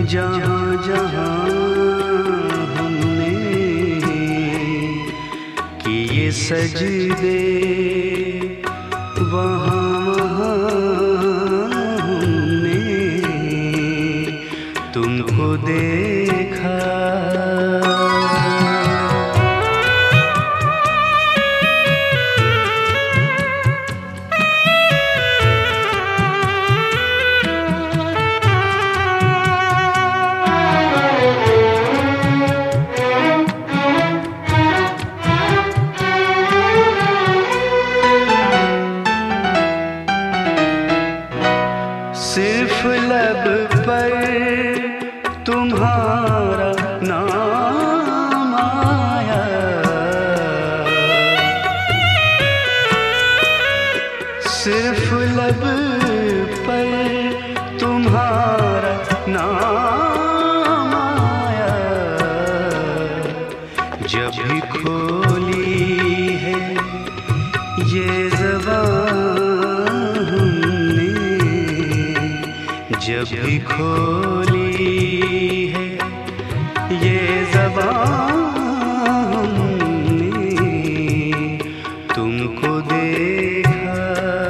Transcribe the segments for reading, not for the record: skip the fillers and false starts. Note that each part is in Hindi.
जहाँ जहाँ हमने किए सजदे, वहाँ वहाँ हमने तुमको देखा। सिर्फ लब पर तुम्हारा नाम आया, सिर्फ लब पर तुम्हारा नाम आया। जब भी खोली है ये ज़बान, जब भी खोली है ये ज़बान, हमने तुमको देखा।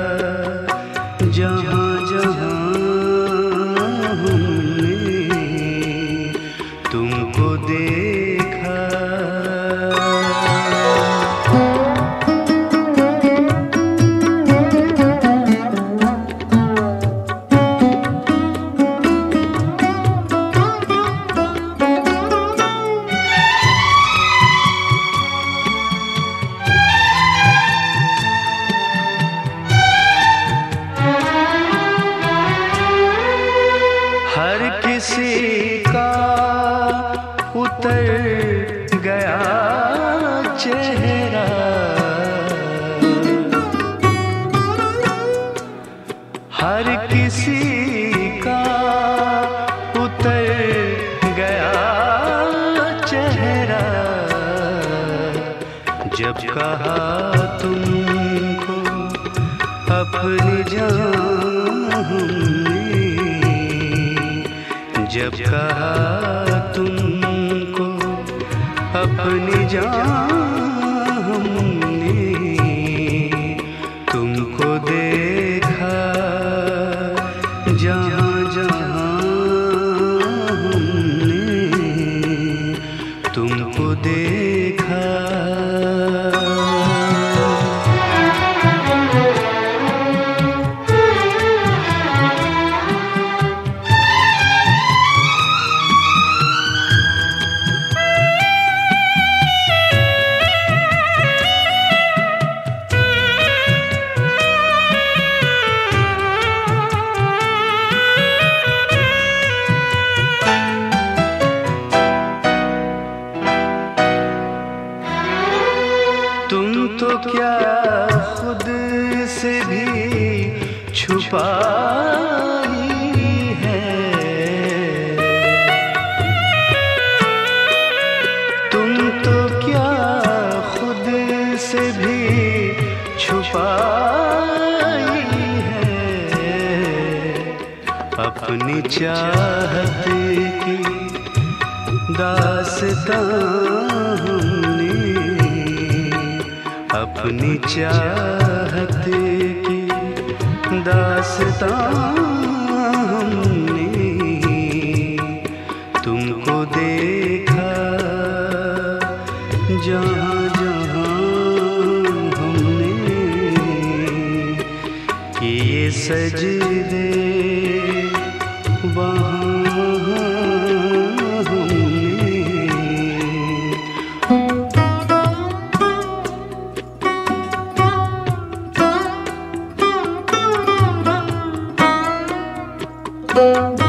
जहाँ जहाँ हमने तुमको देखा। हर किसी का उतर गया चेहरा, हर किसी का उतर गया चेहरा। जब कहा तुमको अपनी जान हमने, जब कहा तुमको अपनी जान हमने तुमको देखा। जहाँ जहाँ हमने तुमको देखा। तुम तो क्या खुद से भी छुपाई है, तुम तो क्या खुद से भी छुपाई है। अपनी चाहत की दास्तां अपनी चाहत की दास्तां हमने तुमको देखा। जहाँ जहाँ हमने किए सजदे, वहाँ हमने